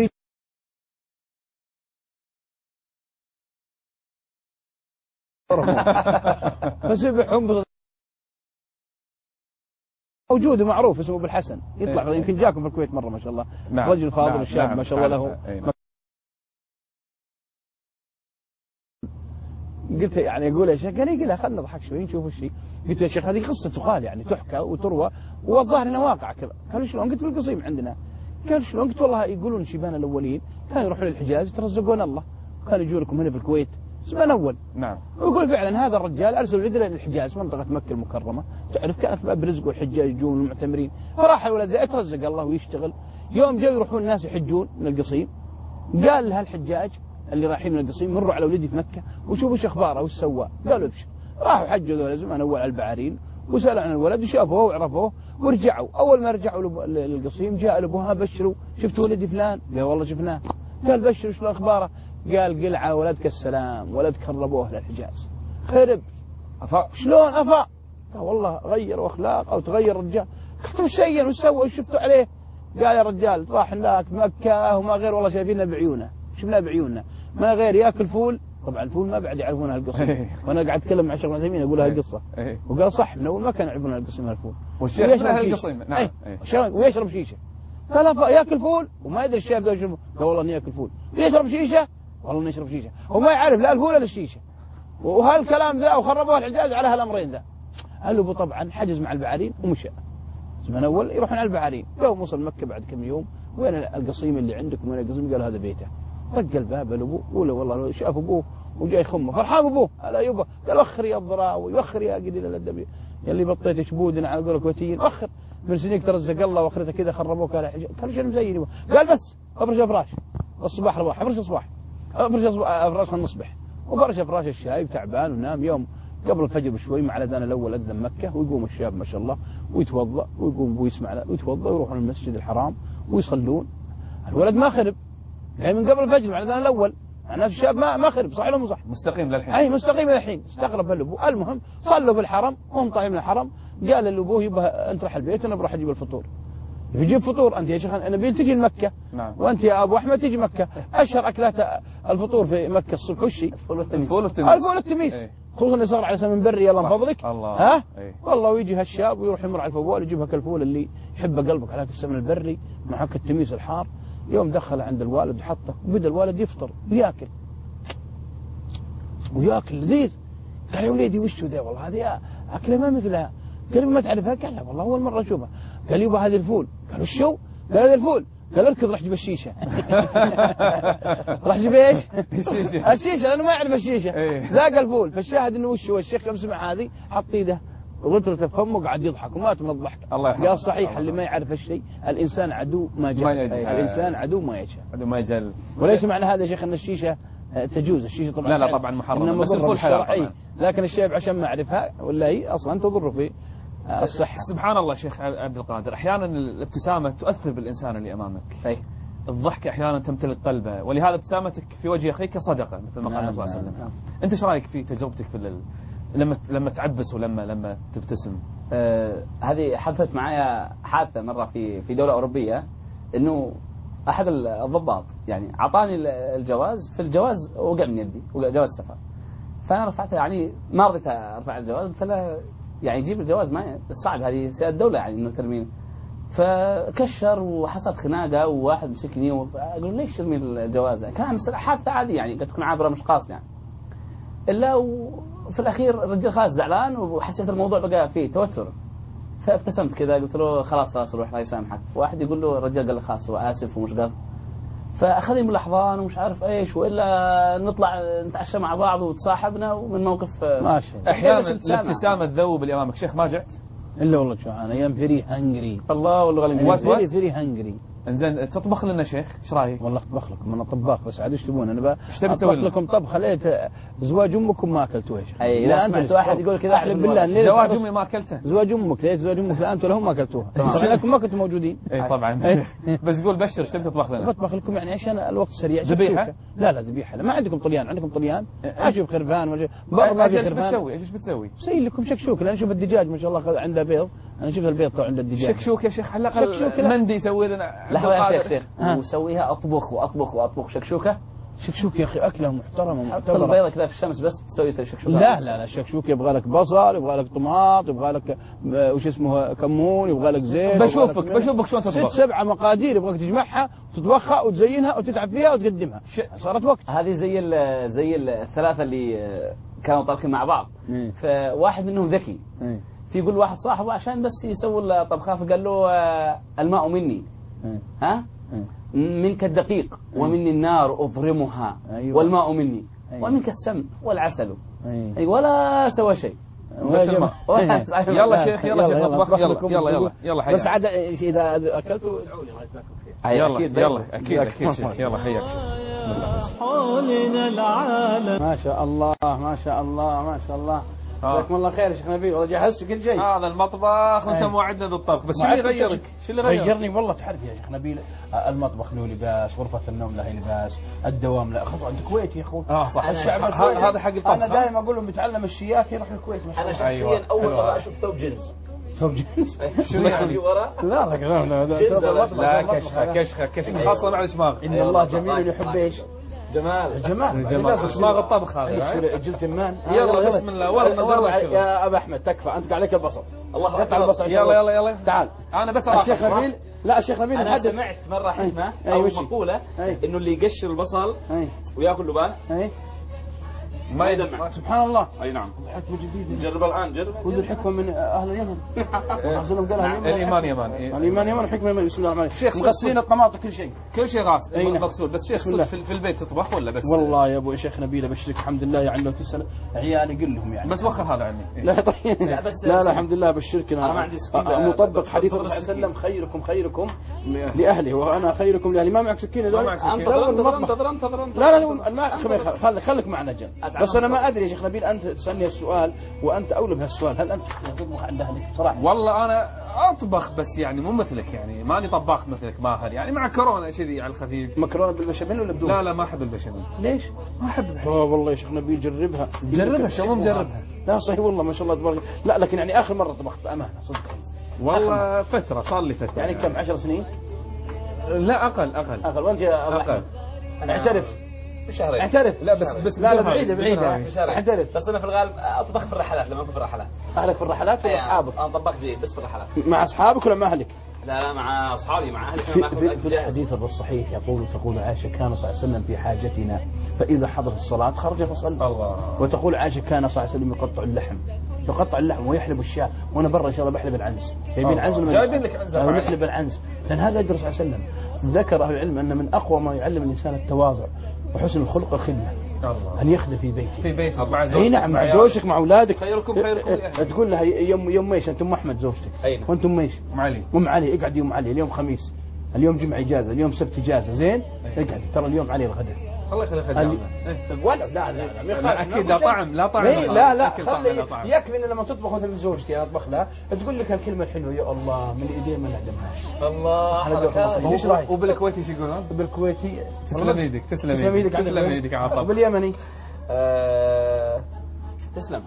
فسبحهم موجود ومعروف اسمه ابو الحسن، يطلع يمكن جاكم في الكويت مره ما شاء الله. نعم. رجل فاضل نعم. الشاب نعم. ما شاء الله له. قلت يعني اقول يا شيخ، قال لي قلها خلنا نضحك شوي نشوف الشيء. قلت يا شيخ هذه قصه تقال يعني تحكى وتروى والظاهر انها واقع كذا. قالوا شلون؟ قلت في القصيم عندنا. قال شلون؟ قلت والله يقولون شيبان الاولين كانوا يروحون للحجاز يترزقون الله، كانوا يجوا لكم هنا في الكويت شيبان اول. نعم. ويقول فعلا هذا الرجال ارسل العدله للحجاز منطقه مكه المكرمه، تعرف كانت باب رزق والحجاج يجون المعتمرين، فراح الولد ذا يترزق الله ويشتغل. يوم جاوا يروحون الناس يحجون من القصيم، قال لها الحجاج اللي رايحين من القصيم مروا على ولدي في مكه وشوفوا ايش اخباره وش سوى. قالوا ابشر. راحوا حجوا ذول زمان اول على البعارين وسالوا عن الولد وشافوه وعرفوه ورجعوا. اول ما رجعوا للقصيم جاء لابوها بشروا شفتوا ولدي فلان؟ قال والله شفناه. قال بشروا شلون اخباره؟ قال قل على ولدك السلام، ولدك خربوه للحجاز خرب. افاق. شلون افاق؟ قال والله غير اخلاقه او تغير الرجال. قلت وش سير وش سوى وش شفتوا عليه؟ قال يا رجال راح هناك مكه وما غير والله شايفينه بعيونه، شفناه بعيوننا ما غير ياكل فول. طبعا الفول ما بعد يعرفون هالقصه وانا قاعد اتكلم مع شيخ عثيمين اقول هالقصه وقال صح من اول ما كانوا يعرفون هالقصه الفول. والشيخ هالقصيم نعم. ويشرب شيشه. قال ياكل فول وما يدري الشيخ ذا يشرب. قال والله اني ياكل فول ويشرب شيشه، والله اني يشرب شيشه وما يعرف لا الفول ولا الشيشه. وهالكلام ذا وخربوه الحجاز على هالامرين ذا. قال له طبعا حجز مع البعارين ومشى. من اول يروحون على البعارين. يوم وصل مكه بعد كم يوم وين القصيم اللي عندكم؟ وين القصيم؟ قال هذا بيته. طق الباب لابوه قول والله شاف ابوه وجاي خمه فرحان ابوه. قال يبا. قال وخر يا الضراوي وخر يا قليل الادب يلي بطيت شبودنا على قول الكويتيين وخر من سنيك ترزق الله واخرتها كذا خربوك على حجاز. قال شنو مزين؟ قال بس افرش افراش الصباح رواح افرش الصباح افرش افراش النصبح وفرش افراش الشايب تعبان ونام. يوم قبل الفجر بشوي مع الاذان الاول اذن مكه ويقوم الشاب ما شاء الله ويتوضا ويقوم ويسمع ويتوضا ويروحون المسجد الحرام ويصلون. الولد ما خرب يعني من قبل الفجر مع الاذان الاول. الناس الشاب ما خرب صح ولا مو صح؟ مستقيم للحين. اي مستقيم للحين. استغرب الابو. المهم صلوا بالحرم وهم طالعين من الحرم. قال لابوه يبغى انت راح البيت انا بروح اجيب الفطور. يجيب فطور انت يا شيخ نبيل تجي لمكه. نعم. وانت يا ابو احمد تجي مكه. اشهر اكلات الفطور في مكه الصبح وش هي؟ الفول والتميس. الفول والتميس. خصوصا اللي صار على سمن بري يلا من فضلك. الله. ها؟ والله ويجي هالشاب ويروح يمر على الفوال يجيب هك الفول اللي يحبه قلبك على السمن البري مع هك التميس الحار. يوم دخل عند الوالد وحطه وبدا الوالد يفطر وياكل لذيذ. قال يا وليدي وش ذا؟ والله هذه اكله ما مثلها. قال ما تعرفها؟ قال لا والله اول مره اشوفها. قال يبا هذه الفول. قال وشو؟ قال هذا الفول. قال اركض راح جيب الشيشه. راح جيب ايش؟ الشيشه لانه ما يعرف الشيشه. ذاق الفول. فالشاهد انه وش هو الشيخ يوم سمع هذه حط ايده غطرته في فمه وقعد يضحك ومات من الضحك. قال صحيح اللي ما يعرف الشيء الانسان عدو ما جهل. الانسان عدو ما يجهل. عدو ما يجهل. وليس معنى هذا يا شيخ ان الشيشه تجوز. الشيشه طبعا لا طبعا محرمه بس الفول حلال. لكن الشيب عشان ما اعرفها ولا هي اصلا تضر في الصحه. سبحان الله شيخ عبد القادر، احيانا الابتسامه تؤثر بالانسان اللي امامك. الضحكة أحيانا تمتلك قلبه، ولهذا ابتسامتك في وجه أخيك صدقة مثل ما قال النبي صلى الله عليه وسلم. أنت إيش رأيك في تجربتك في لما تعبس ولما تبتسم؟ هذه حدثت معايا حادثة مرة في دولة أوروبية، إنه أحد الضباط يعني أعطاني الجواز، في الجواز وقع من يدي، وقع جواز سفر. فأنا رفعته، يعني ما رضيت أرفع الجواز، قلت له يعني جيب الجواز، ما صعب، هذه سيادة الدولة يعني إنه ترميني. فكشر وحصلت خناقة، وواحد مسكني وأقول ليش ترمي الجواز؟ كان حادثة عادية يعني، قد تكون عابرة مش قاصدة يعني. إلا وفي الأخير الرجال خلاص زعلان، وحسيت الموضوع بقى فيه توتر، فابتسمت كذا قلت له خلاص روح الله يسامحك. واحد يقول له الرجال قال له خلاص هو آسف ومش قصد. فأخذني من لحظان ومش عارف إيش، وإلا نطلع نتعشى مع بعض وتصاحبنا، ومن موقف ما شاء الله. أحيانا الابتسامة تذوب اللي أمامك. شيخ ما جعت؟ إلا والله جوعان، أيام فيري هنجري. الله والله غالي. فيري هنجري. انزين تطبخ لنا شيخ، ايش رايك؟ والله اطبخ لكم، انا طباخ، بس عاد ايش تبون؟ انا ايش تبي تسوي لكم طبخه ليت زواج امكم ما اكلتوه يا شيخ. اي لا سمعت واحد يقول كذا، احلف بالله زواج امي ما اكلته. زواج امك ليش زواج امك؟ لا انتم لهم ما اكلتوها، لانكم ما كنتم موجودين. اي طبعا. بس قول بشر ايش تبي تطبخ لنا؟ بطبخ لكم يعني عشان الوقت سريع. ذبيحه؟ لا ذبيحه، ما عندكم طليان؟ عندكم طليان؟ اشوف خرفان ولا ايش بتسوي؟ ايش بتسوي؟ سوي لكم شكشوك، لان اشوف الدجاج ما شاء الله عنده بيض، انا شفت البيض طلع عند الدجاج. شكشوك يا شيخ، على الاقل مندي يسوي لنا. لحظه يا شيخ وسويها اطبخ شكشوكه. شكشوك يا اخي اكله محترمه حط البيضه كذا في الشمس بس تسوي شكشوكه. لا الشكشوك يبغى لك بصل، يبغى لك طماط، يبغى لك وش اسمه كمون، يبغى لك زيت. بشوفك شلون تطبخ. 6-7 مقادير يبغاك تجمعها وتطبخها وتزينها وتتعب فيها وتقدمها. صارت وقت. هذه زي الثلاثه اللي كانوا طابخين مع بعض. فواحد منهم ذكي، في يقول واحد صاحبه عشان بس يسوي الطبخه، فقال له الماء مني، ها منك الدقيق ومني النار أضرمها. أيوة. والماء مني. أيوة. ومنك السمن والعسل. أيوة. ولا سوى شيء بس الماء. يلا شيخ يلا شيخ نطبخ. يلا حياك. بس عاد إذا أكلتوا ادعوا لي الله يجزاكم خير. يلا أكيد شيخ. يلا حياك. بسم الله. حولنا العالم. ما شاء الله جزاكم الله خير يا شيخ نبيل، والله جهزت كل شيء. هذا المطبخ وانت موعدنا بالطبخ، بس شو اللي غيرك؟ غيرني والله، تعرف يا شيخ نبيل المطبخ له لباس، غرفة النوم لها لباس، الدوام لا خطوة. انت كويتي يا اخوي. صح. هذا حق الطبخ. انا دائما اقول لهم بيتعلم الشياكه يروح الكويت. انا شخصيا اول مرة اشوف ثوب جنس. شو يعني ورا؟ لا كشخه خاصة مع الشماغ. ان الله جميل يحب ايش؟ جمال شماغ الطبخ هذا. جلتمان. يلا بسم الله. والله يا ابا احمد تكفى، انت عليك البصل. الله قطع البصل. يلا تعال. انا بس الشيخ نبيل. لا الشيخ نبيل انا سمعت مرة حكمة او مقولة انه اللي يقشر البصل وياكل لبان ما يدمع. سبحان الله. اي نعم. حكمة جديدة. جرب الان جرب. خذ الحكمة من اهل اليمن. الايمان يمن حكمة من. بسم الله الرحمن الرحيم. مغسلين الطماطم كل شيء غاس مغسول. بس شيخ في البيت تطبخ ولا بس؟ والله يا ابو يا شيخ نبيل ابشرك الحمد لله، يعني لو تسال عيالي قل لهم يعني. بس وخر هذا عني. لا طيب. لا الحمد لله ابشرك انا مطبق حديث الرسول صلى الله عليه وسلم خيركم لاهله وانا خيركم لاهلي. ما معك سكينه دول. انتظر. لا الماء خليك معنا جل. بس انا ما ادري يا شيخ نبيل، انت تسالني السؤال وانت اولى بهالسؤال، هل انت تطبخ عند اهلك صراحه؟ والله انا اطبخ بس يعني مو مثلك، يعني ماني طباخ مثلك ماهر، يعني مع كورونا كذي على الخفيف. مكرونه بالبشاميل ولا بدون؟ لا ما احب البشاميل. ليش؟ ما احب البشاميل. والله يا شيخ نبيل جربها شو مو مجربها؟ لا صحيح والله ما شاء الله تبارك. لا لكن يعني اخر مره طبخت بامانه صدق والله فتره صار لي فتره. يعني كم 10 سنين؟ لا اقل. وانت يا اقل. اعترف بشهرين. اعترف. لا بس لا بعيدة اعترف. بس انا في الغالب اطبخ في الرحلات لما اكون في الرحلات. اهلك في الرحلات ولا اصحابك؟ انا طباخ جيد بس في الرحلات. مع اصحابك ولا مع اهلك؟ لا مع اصحابي مع اهلي. في الحديث الصحيح تقول عائشة كان صلى الله عليه وسلم في حاجتنا فإذا حضرت الصلاة خرج فصلى. الله. وتقول عائشة كان صلى الله عليه وسلم يقطع اللحم ويحلب الشاة، وانا برا ان شاء الله بحلب العنز. جايبين عنز ولا جايبين لك عنز؟ نحلب العنز، لان هذا يدرس صلى الله عليه وسلم. ذكر اهل العلم ان من اقوى ما يعلم الانسان التواضع وحسن الخلق الخدمه. ان يخدم في بيته مع زوجتك. نعم مع زوجتك مع اولادك. خيركم تقول لها يوم ايش انت ام احمد زوجتك وانتم ايش؟ ام علي اقعدي ام علي، اليوم خميس، اليوم جمعه اجازه، اليوم سبت اجازه، زين اقعدي ترى اليوم علي الغداء. الله يخلي خدامنا. ولا لا اكيد لا طعم لا طعم. لا خلي يكفي ان لما تطبخ مثل زوجتي اطبخ لها تقول لك الكلمه الحلوه يا الله من ايدين ما نعدمهاش. الله. وبالكويتي ايش يقولون؟ بالكويتي تسلم ايدك تسلم ايدك على الطبخ. وباليمني تسلم.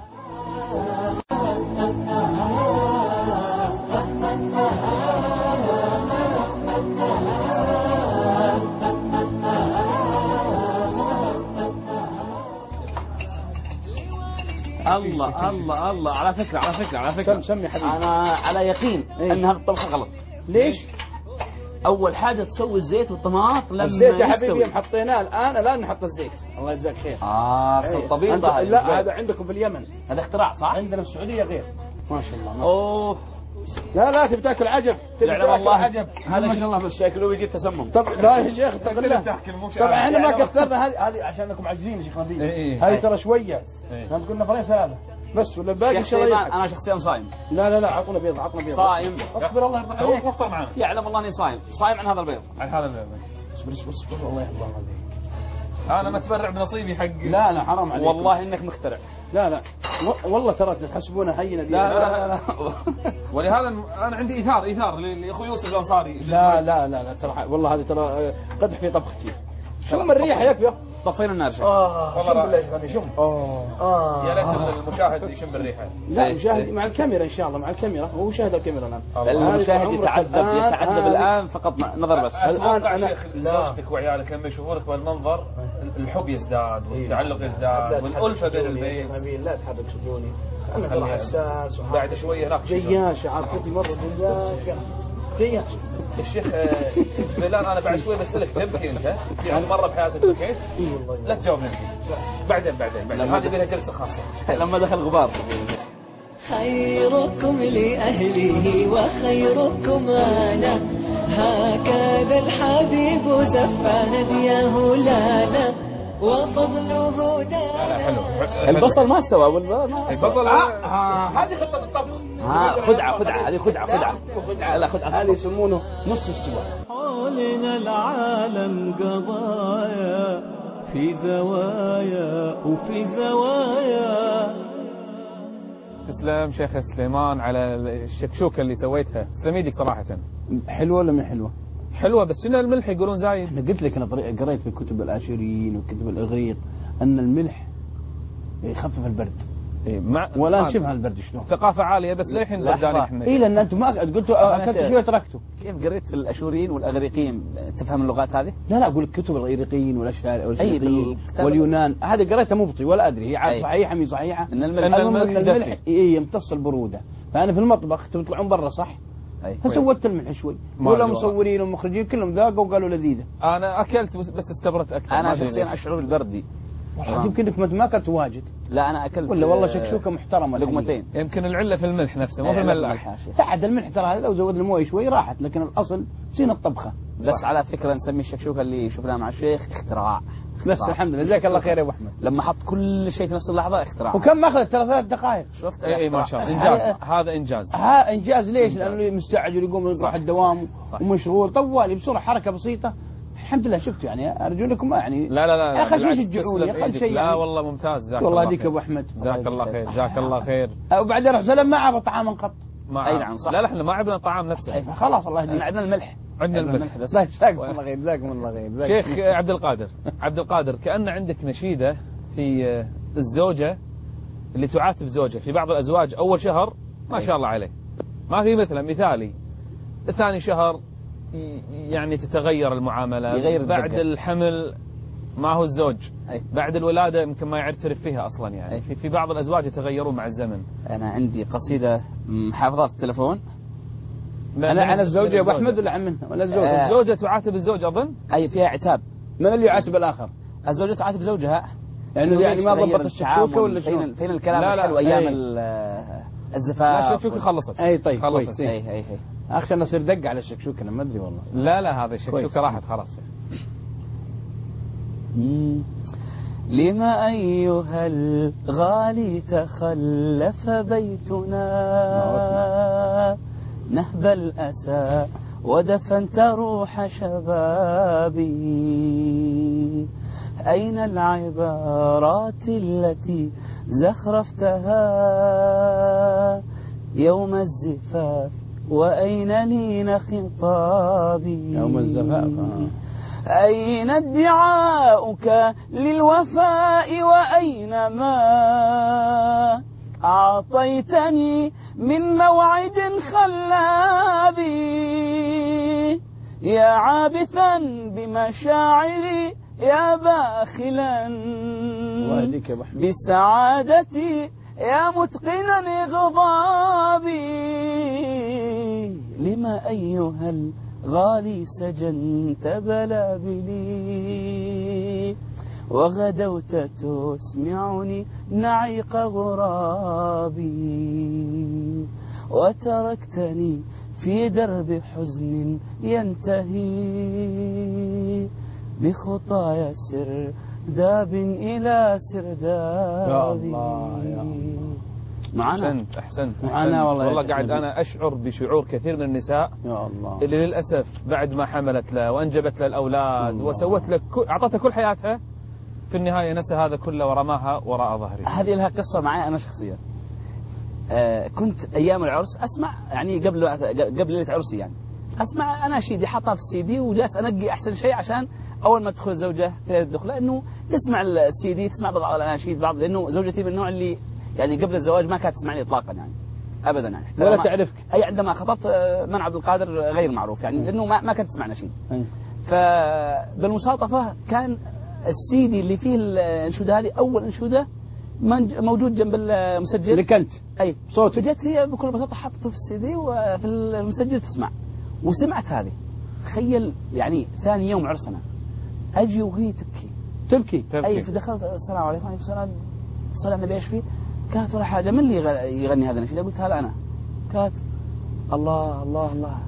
الله على فكرة سمي حبيبي. أنا على يقين أن هذا الطبخة غلط. ليش؟ أول حاجة تسوي الزيت والطماط لما الزيت يا يستوي. حبيبي حطيناه الآن لا نحط الزيت. الله يجزاك خير. في الطبيخ. لا هذا عندكم في اليمن. هذا اختراع صح؟ عندنا في السعودية غير. ما شاء الله. أوه. لا تبي تاكل عجب. يعني والله عجب. هذا ما شاء الله بس شكله بيجيب تسمم. طب لا يا شيخ اتق الله. طبعا احنا ما يعني كثرنا هذه عشانكم عاجزين يا شيخ نبيل. هذه ترى شوية. احنا قلنا نفرين ثلاثة. بس ولا الباقي ان شاء الله. انا شخصيا صايم. لا عطنا بيض صايم. اصبر الله يرضى عليك. افطر معنا. يعلم الله اني صايم عن هذا البيض. عن هذا البيض. اصبر الله يرضى عليك. انا متبرع بنصيبي حق. لا حرام عليك. والله انك مخترع. لا والله ترى تحسبونه هينه. لا ولهذا انا عندي ايثار لاخوي يوسف الانصاري. لا ترى والله هذه ترى قدح في طبختي. شم الريح يكفي. طفينا النار شيخ. شم بالله يا شيخ شم. يا ليت المشاهد يشم الريحه. لا المشاهد مع الكاميرا ان شاء الله مع الكاميرا هو شاهد الكاميرا الان. المشاهد يتعذب الان فقط نظر بس. اتوقع شيخ زوجتك وعيالك لما يشوفونك بهالمنظر الحب يزداد والتعلق يزداد والالفه بين البيت. لا تحرك شجوني انا ترى حساس. بعد شويه هناك جياش عرفتي مره جياش الشيخ جبلان. انا بعد شوي بسألك تبكي انت في مره بحياتك بكيت؟ لا تجاوبني بعدين هذه بينها جلسه خاصه. لما دخل غبار. خيركم لأهله وخيركم أنا هكذا الحبيب زفان هديه لنا وفضله دانا. حلو. البصل ما استوى البصل هذه خطة الطبخ. خدعة هذه خدعة. لا خدعة هذه يسمونه نص استواء. حولنا العالم قضايا في زوايا وفي زوايا. تسلم شيخ سليمان على الشكشوكه اللي سويتها. تسلم يدك صراحه. حلوه ولا مو حلوه؟ حلوه بس كنا الملح يقولون زايد. انا قلت لك انا قريت في كتب الاشوريين وكتب الاغريق ان الملح يخفف البرد. ولا نشبه البرد شلون؟ ثقافه عاليه بس للحين بردانين احنا. لان انتم ما قلتوا اكلتوا شويه تركتوا. كيف قريت في الاشوريين والاغريقيين تفهم اللغات هذه؟ لا اقول لك كتب الاغريقيين والاشوريين واليونان هذه قريتها مبطي ولا ادري هي عاد صحيحه مي صحيحه. ان الملح يمتص البروده. فانا في المطبخ تطلعون برا صح؟ فسويت الملح شوي ولا مصورين ومخرجين كلهم ذاقوا وقالوا لذيذه. انا اكلت بس استبرت اكثر. انا شخصيا اشعر بالبردي. والله يمكن انك ما اكلت واجد. لا انا اكلت ولا والله شكشوكه محترمه لقمتين. يمكن العله في الملح نفسه مو في الملح. بعد الملح ترى لو زود المويه شوي راحت لكن الاصل زين الطبخه. بس على فكره نسمي الشكشوكه اللي شفناها مع الشيخ اختراع. بس الحمد لله جزاك الله خير يا ابو احمد. لما حط كل شيء في نفس اللحظه اختراع. وكم اخذت ترى 3 دقائق. شفت اي ما شاء الله انجاز. هذا انجاز. انجاز ليش؟ لانه مستعجل يقوم يروح الدوام ومشغول طوالي بسرعه حركه بسيطه. الحمد لله شفت يعني ارجو لكم يعني لا يا اخي شيء يشجعوني اقل شيء لا والله ممتاز. جزاك والله الله هديك ابو احمد. جزاك الله خير جزاك الله خير. وبعدين رح سلم ما عبى طعاما قط. اي نعم صح. لا احنا ما عبنا الطعام نفسه. خلاص الله يهديك. عندنا الملح. عندنا الملح بس. جزاكم الله خير جزاكم الله خير. شيخ عبد القادر كأن عندك نشيدة في الزوجة اللي تعاتب زوجها. في بعض الأزواج أول شهر ما شاء الله عليه ما في مثله مثالي. ثاني شهر يعني تتغير المعاملة. بعد الحمل ما هو الزوج. بعد الولادة يمكن ما يعترف فيها أصلا يعني. في بعض الأزواج يتغيرون مع الزمن. أنا عندي قصيدة حافظها في التلفون. أنا الزوجة يا أبو أحمد ولا عمنها ولا الزوجة؟ الزوجة تعاتب الزوج أظن. أي فيها عتاب. من اللي يعاتب الآخر؟ الزوجة تعاتب زوجها. يعني ما ضبط الشكشوكة ولا شو؟ فين الكلام الحلو أيام الزفاف. لا الشكشوكة خلصت. أي طيب خلصت. أي أخشى أن أصير دق على الشكشوكة أنا ما أدري والله. لا هذا الشكشوكة راحت خلاص. لما أيها الغالي تخلف بيتنا نهب الأسى ودفنت روح شبابي أين العبارات التي زخرفتها يوم الزفاف وأين لين خطابي يوم الزفاف أين ادعاؤك للوفاء وأين ما أعطيتني من موعد خلابي يا عابثا بمشاعري يا باخلا بسعادتي يا متقنا إغضابي لما أيها الغالي سجنت بلابلي وغدوت تسمعني نعيق غرابي وتركتني في درب حزن ينتهي بخطايا سرداب إلى سرداب. يا الله يا الله. معنا أحسنت معنا والله قاعد أنا أشعر بشعور كثير من النساء يا الله اللي للأسف بعد ما حملت له وأنجبت له الأولاد وسوت له أعطتها كل حياتها في النهاية نسى هذا كله ورماها وراء ظهره. هذه لها قصة معي أنا شخصيا. كنت أيام العرس أسمع يعني قبل ليلة عرسي يعني أسمع أناشيدي حطها في السي دي وجالس أنقي أحسن شيء عشان أول ما تدخل الزوجة في ليلة الدخل لأنه تسمع السي دي تسمع بعض الأناشيد بعض لأنه زوجتي من النوع اللي يعني قبل الزواج ما كانت تسمعني إطلاقا يعني أبدا يعني ولا تعرفك. أي عندما خطبت من عبد القادر غير معروف يعني لأنه ما كانت تسمع نشيد. فبالمصادفة كان السي دي اللي فيه الأنشودة هذه أول أنشودة موجود جنب المسجل اللي كنت أي صوتي فجت هي بكل بساطة حطته في السي دي وفي المسجل تسمع وسمعت هذه. تخيل يعني ثاني يوم عرسنا أجي وهي تبكي أي فدخلت السلام عليكم وعليكم السلام صلى النبي إيش فيه كانت ولا حاجة من اللي يغني هذا النشيد قلت هلا أنا كانت الله الله الله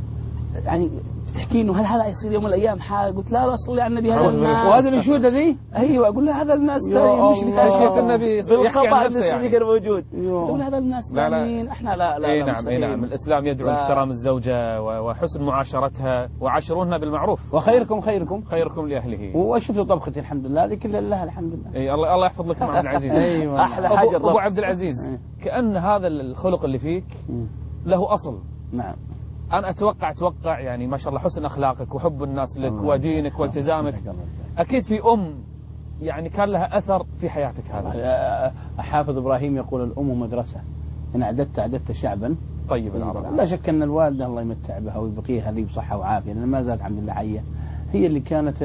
يعني بتحكي انه هل هذا يصير يوم من الايام حال قلت لا صلي على النبي هذا الناس وهذا الانشوده ذي ايوه اقول له هذا الناس مشرك اشياء النبي بالخطا السيدي كان موجود اقول هذا الناس لا احنا لا اي نعم اي نعم الاسلام يدعو لاحترام الزوجه وحسن معاشرتها وعاشرونا بالمعروف وخيركم لاهله. وشفتوا طبختي الحمد لله هذه كلها لله الحمد لله. اي الله يحفظ لكم عبد العزيز. ايوه احلى حاجه ابو عبد العزيز كأن هذا الخلق اللي فيك له اصل. نعم أنا أتوقع يعني ما شاء الله حسن أخلاقك وحب الناس لك ودينك والتزامك أكيد في يعني كان لها أثر في حياتك. هذا حافظ إبراهيم يقول الأم مدرسة إن أعددت شعبا طيب العرب. لا شك أن الوالدة الله يمتع بها ويبقيها لي بصحة وعافية لأن ما زالت الحمد لله حية هي اللي كانت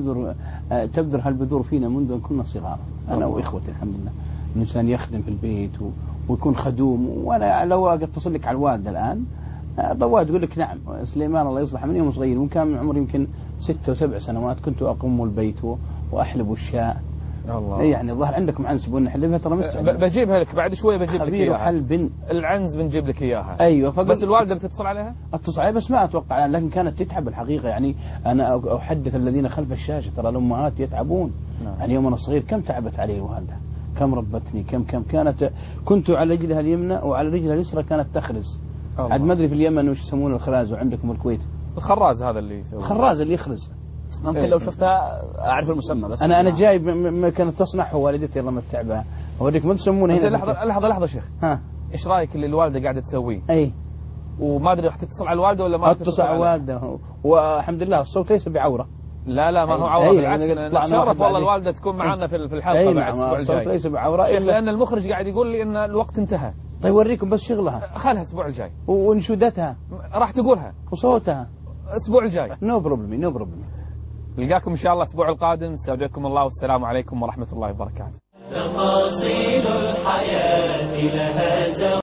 تبذر هالبذور فينا منذ أن كنا صغار أنا وإخوتي الحمد لله. الإنسان يخدم في البيت ويكون خدوم. وأنا لو أتصل لك على الوالدة الآن ضوات تقول لك نعم سليمان الله يصلح من يوم صغير وكان من عمري يمكن 6 و7 سنوات كنت أقوم البيت وأحلب الشاء. الله يعني الظاهر عندكم عنز بنحلبها ترى بجيبها لك بعد شوي بجيب لك اياها. حلب العنز بنجيب لك اياها. ايوه بس الوالده بتتصل عليها؟ اتصل عليها بس ما اتوقع لكن كانت تتعب الحقيقه يعني انا احدث الذين خلف الشاشه ترى الامهات يتعبون. يعني يوم انا صغير كم تعبت علي الوالده كم ربتني كم كنت على رجلها اليمنى وعلى رجلها اليسرى كانت تخرز. عاد ما ادري في اليمن وش يسمونه الخراز وعندكم الكويت الخراز هذا اللي يسوي الخراز اللي يخرز. ممكن لو شفتها اعرف المسمى بس انا جايب ما كانت تصنعه والدتي الله متع بها اوريك ما تسمونه هنا. لحظه شيخ ها ايش رايك اللي الوالده قاعده تسويه؟ اي وما ادري راح تتصل على الوالده ولا ما اتصل على الوالده والحمد لله الصوت ليس بعوره. لا ما هو عوره بالعكس نتشرف والله الوالده تكون معنا في الحلقه بعد الاسبوع الجاي. الصوت ليس بعوره لان المخرج قاعد يقول لي ان الوقت انتهى. طيب وريكم بس شغلها خلها الاسبوع الجاي وانشودتها راح تقولها وصوتها الاسبوع الجاي. نو بروبلم نلقاكم ان شاء الله الاسبوع القادم. استودعكم الله والسلام عليكم ورحمه الله وبركاته. تفاصيل الحياه لها